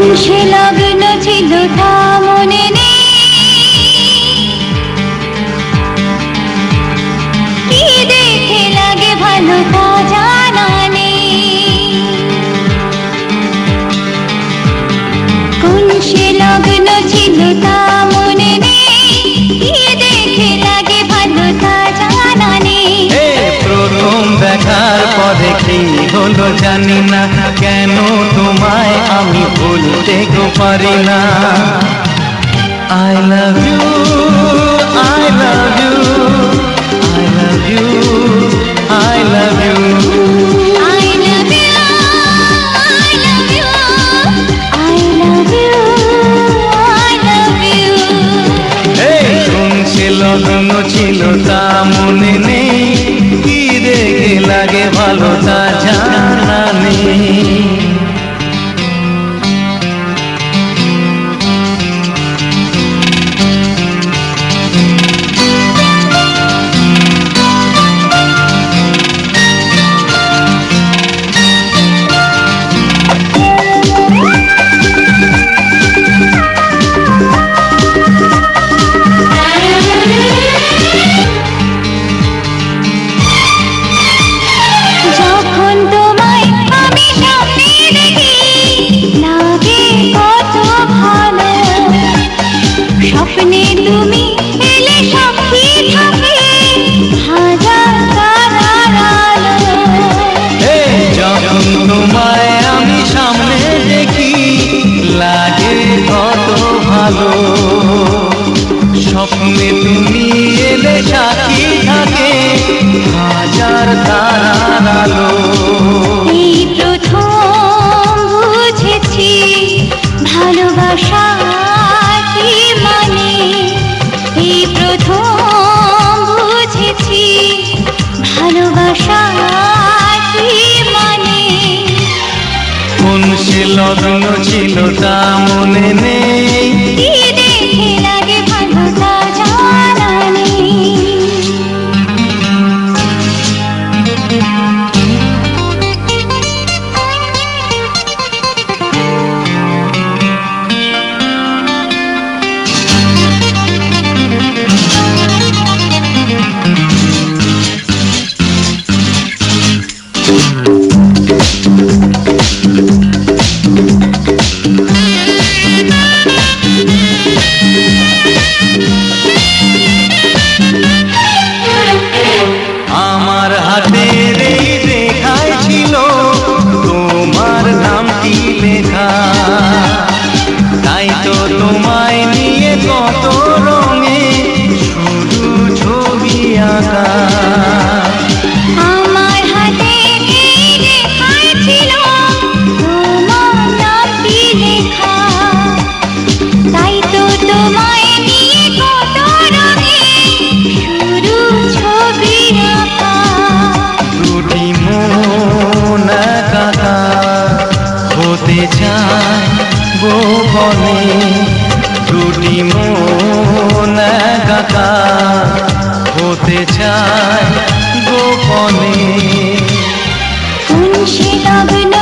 সে লগ্ন ছিল তা মনে নেই, কি দেখে লাগে ভালো তা জানা নেই। কোন সে লগ্ন ছিল তা মনে নেই, কি দেখে লাগে ভালো তা জানা নেই। প্রথম দেখার পরে কি হলো জানি না, কেন তোমায় আমি ভুলতে গো পারি না। I love you, I love you, I love you, I love you, I love you, I love you, I love you, I love you. কোন সে লগ্ন ছিল তা মনে নেই, কি দেখে লাগে ভালো তা জানা নেই। যখন তোমায় আমি স্বপ্নে দেখি লাগে কত ভালো, স্বপ্নে তুমি এলে সাক্ষী থাকে হাজার তারার আলো। যখন তোমায় আমি সামনে দেখি লাগে কত ভালো, স্বপ্নে তুমি এলে সাক্ষী থাকে হাজার তারার আলো। এই প্রথম বুঝেছি ভালোবাসা কি মানে, এই প্রথম বুঝেছি ভালোবাসা কি মানে। কোন সে লগ্ন ছিল তা মনে নেই, কি দেখে লাগে ভালো তা জানা নেই। আমার হাতের এই রেখায় ছিল তোমার নামটি লেখা, তাই তো তোমায় নিয়ে কত রঙে শুধু ছবি আঁকা। আমার হাতে এই লেখায় ছিল তোমার নামটি লেখা, তাই তো তোমায় নিয়ে কত রঙে শুধু ছবি আঁকা। দুটি মন একাকা হতে চায় গোপনে, দুটি মন একাকা হতে চায় গোপনে। কোন সে লগ্ন